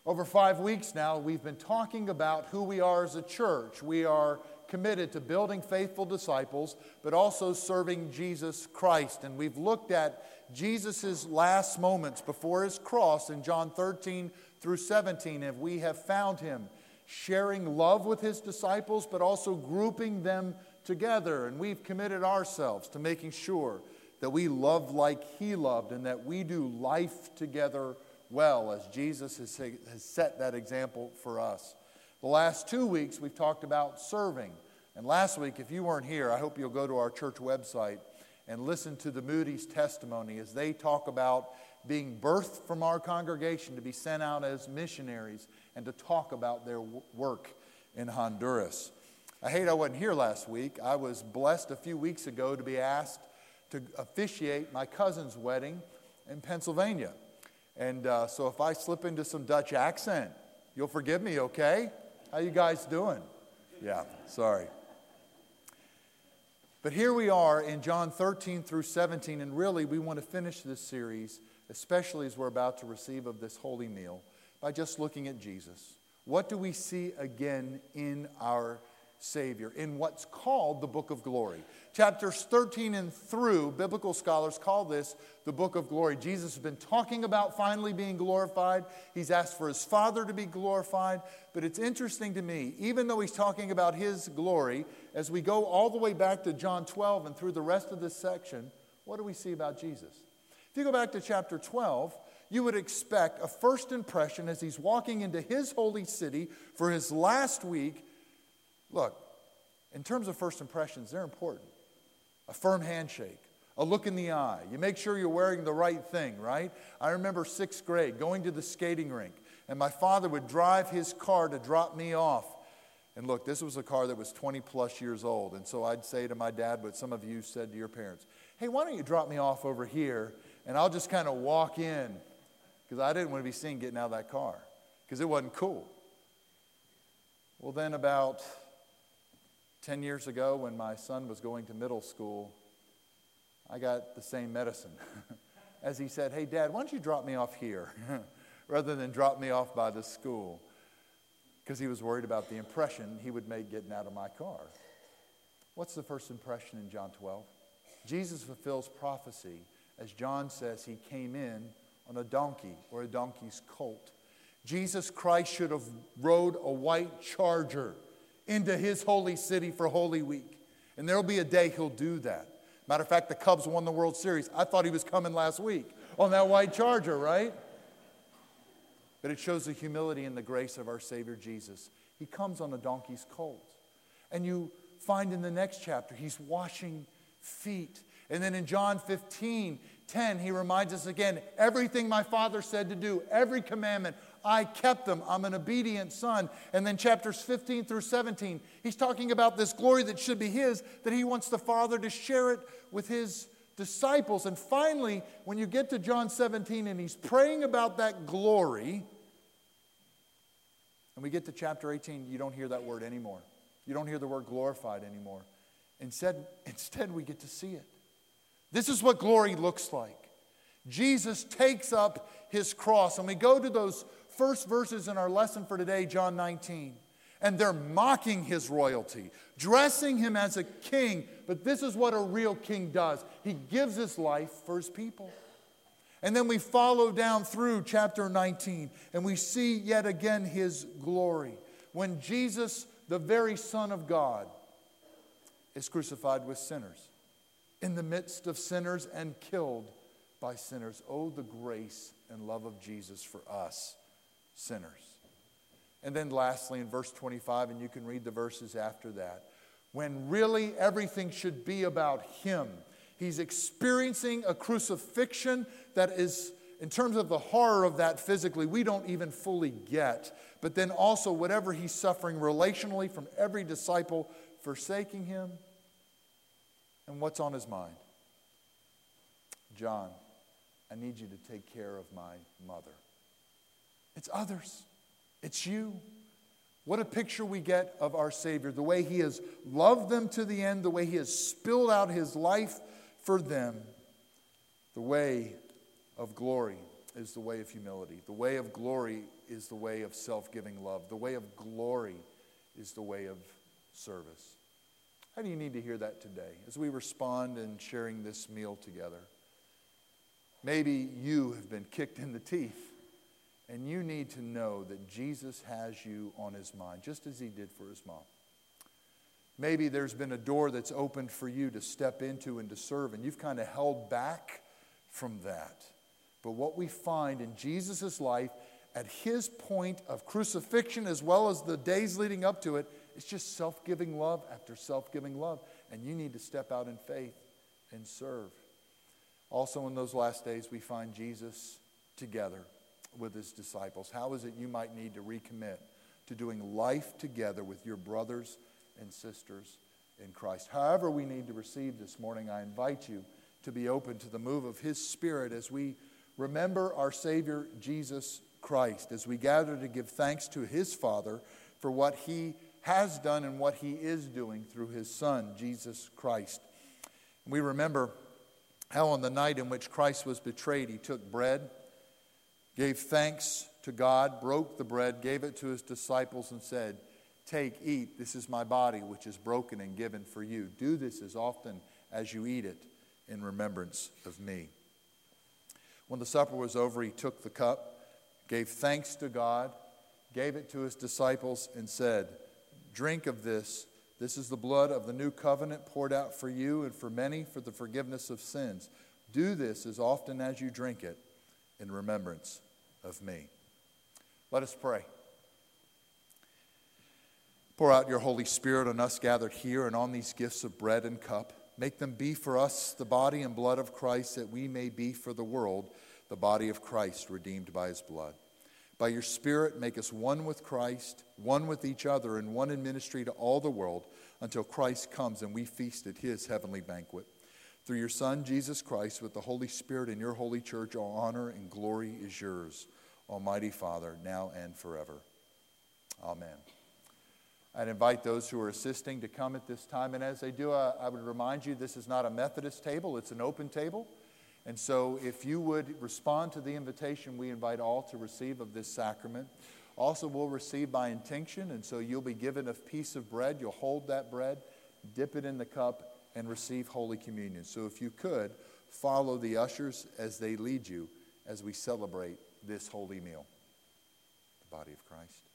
Over 5 weeks now, we've been talking about who we are as a church. We are committed to building faithful disciples, but also serving Jesus Christ. And we've looked at Jesus' last moments before his cross in John 13 through 17. And we have found him sharing love with his disciples, but also grouping them together. And we've committed ourselves to making sure that we love like he loved and that we do life together well, as Jesus has set that example for us. The last 2 weeks, we've talked about serving. And last week, if you weren't here, I hope you'll go to our church website and listen to the Moody's testimony as they talk about being birthed from our congregation to be sent out as missionaries and to talk about their work in Honduras. I hate I wasn't here last week. I was blessed a few weeks ago to be asked to officiate my cousin's wedding in Pennsylvania. And so if I slip into some Dutch accent, you'll forgive me, okay? How you guys doing? Yeah, sorry. But here we are in John 13 through 17, and really we want to finish this series, especially as we're about to receive of this holy meal, by just looking at Jesus. What do we see again in our Savior, in what's called the Book of Glory? Chapters 13 and through, biblical scholars call this the Book of Glory. Jesus has been talking about finally being glorified. He's asked for his Father to be glorified. But it's interesting to me, even though he's talking about his glory, as we go all the way back to John 12 and through the rest of this section, what do we see about Jesus? If you go back to chapter 12, you would expect a first impression as he's walking into his holy city for his last week. Look, in terms of first impressions, they're important. A firm handshake, a look in the eye. You make sure you're wearing the right thing, right? I remember 6th grade going to the skating rink, and my father would drive his car to drop me off. And look, this was a car that was 20 plus years old. And so I'd say to my dad what some of you said to your parents, hey, why don't you drop me off over here, and I'll just kind of walk in, because I didn't want to be seen getting out of that car, because it wasn't cool. Well, then about 10 years ago, when my son was going to middle school, I got the same medicine. As he said, hey, Dad, why don't you drop me off here rather than drop me off by the school? Because he was worried about the impression he would make getting out of my car. What's the first impression in John 12? Jesus fulfills prophecy. As John says, he came in on a donkey or a donkey's colt. Jesus Christ should have rode a white charger into his holy city for Holy Week. And there'll be a day he'll do that. Matter of fact, the Cubs won the World Series. I thought he was coming last week on that white charger, right? But it shows the humility and the grace of our Savior Jesus. He comes on a donkey's colt. And you find in the next chapter, he's washing feet. And then in John 15:10, he reminds us again, everything my Father said to do, every commandment, I kept them. I'm an obedient son. And then chapters 15 through 17, he's talking about this glory that should be his, that he wants the Father to share it with his disciples. And finally, when you get to John 17 and he's praying about that glory, and we get to chapter 18, you don't hear that word anymore. You don't hear the word glorified anymore. Instead, we get to see it. This is what glory looks like. Jesus takes up his cross. And we go to those first verses in our lesson for today, John 19. And they're mocking his royalty, dressing him as a king. But this is what a real king does. He gives his life for his people. And then we follow down through chapter 19, and we see yet again his glory. When Jesus, the very Son of God, is crucified with sinners, in the midst of sinners and killed by sinners. Oh, the grace and love of Jesus for us, sinners. And then lastly, in verse 25, and you can read the verses after that, when really everything should be about him. He's experiencing a crucifixion that is, in terms of the horror of that physically, we don't even fully get. But then also whatever he's suffering relationally from every disciple forsaking him. And what's on his mind? John, I need you to take care of my mother. It's others. It's you. What a picture we get of our Savior. The way he has loved them to the end. The way he has spilled out his life for them. The way of glory is the way of humility. The way of glory is the way of self-giving love. The way of glory is the way of service. How do you need to hear that today as we respond in sharing this meal together? Maybe you have been kicked in the teeth and you need to know that Jesus has you on his mind, just as he did for his mom. Maybe there's been a door that's opened for you to step into and to serve, and you've kind of held back from that. But what we find in Jesus' life, at his point of crucifixion as well as the days leading up to it, it's just self-giving love after self-giving love. And you need to step out in faith and serve. Also in those last days, we find Jesus together with his disciples. How is it you might need to recommit to doing life together with your brothers and sisters in Christ? However we need to receive this morning, I invite you to be open to the move of his Spirit as we remember our Savior Jesus Christ, as we gather to give thanks to his Father for what he has done and what he is doing through his Son, Jesus Christ. We remember how on the night in which Christ was betrayed, he took bread, gave thanks to God, broke the bread, gave it to his disciples and said, "Take, eat, this is my body which is broken and given for you. Do this as often as you eat it in remembrance of me." When the supper was over, he took the cup, gave thanks to God, gave it to his disciples and said, "Drink of this. This is the blood of the new covenant poured out for you and for many for the forgiveness of sins. Do this as often as you drink it in remembrance of me." Let us pray. Pour out your Holy Spirit on us gathered here and on these gifts of bread and cup. Make them be for us the body and blood of Christ, that we may be for the world the body of Christ redeemed by his blood. By your Spirit, make us one with Christ, one with each other, and one in ministry to all the world until Christ comes and we feast at his heavenly banquet. Through your Son, Jesus Christ, with the Holy Spirit in your holy church, all honor and glory is yours, Almighty Father, now and forever. Amen. I'd invite those who are assisting to come at this time. And as they do, I would remind you, this is not a Methodist table, it's an open table. And so if you would respond to the invitation, we invite all to receive of this sacrament. Also, we'll receive by intinction, and so you'll be given a piece of bread. You'll hold that bread, dip it in the cup, and receive Holy Communion. So if you could, follow the ushers as they lead you as we celebrate this holy meal, the body of Christ.